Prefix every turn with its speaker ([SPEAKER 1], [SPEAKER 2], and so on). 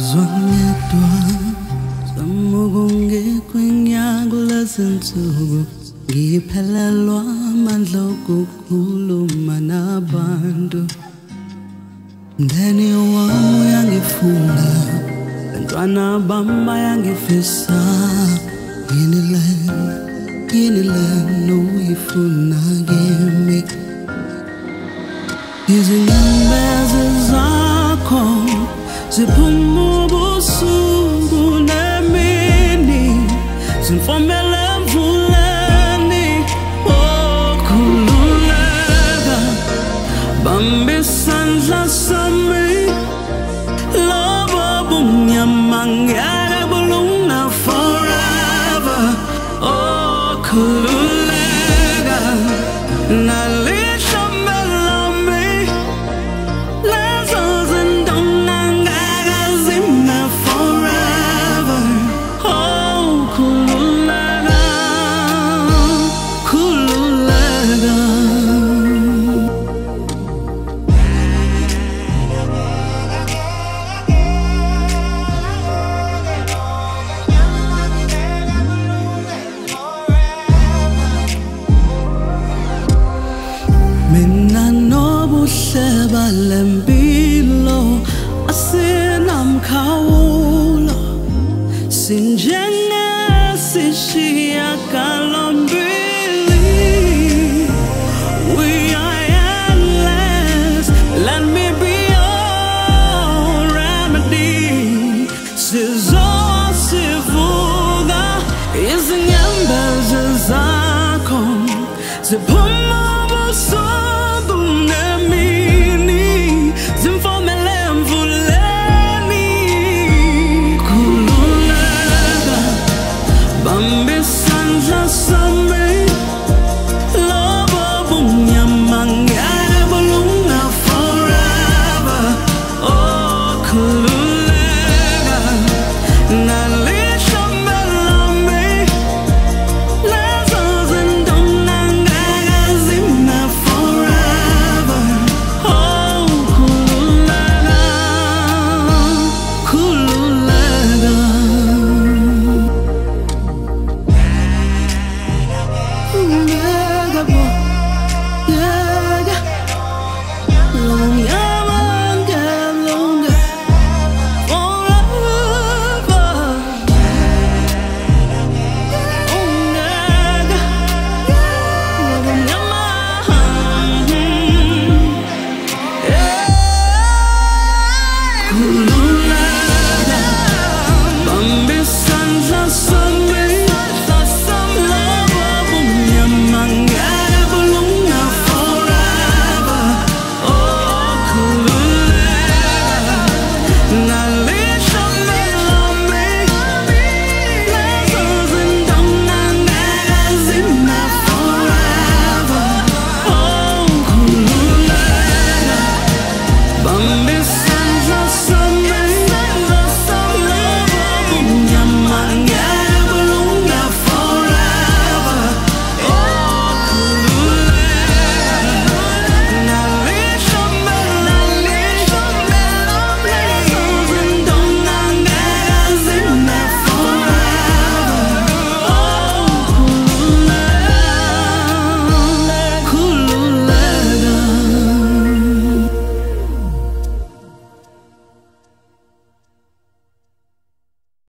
[SPEAKER 1] Zwangedwa Samugunge kwenyagula zinsuku ngiphelelwa amandla okukhuluma nabantu Mndeni wami uyangifuna Bantwana bami bayangifisa Yini le uyifuna kimi Izinyembezi zakho ziphuma ubusuku nemini Zimfomele emvuleni khululeka Bamba isandla sami Lobo bumnyama ngeke bulunga forever khululeka Nalisha melami Lezo zindonga ngeke zime forever khululeka Mina nobuhle balempilo asinamkhawulo sinjengesishiyagalombili We are endless, let me be your remedy Sizosivuka izinyembezi zakho ziphuma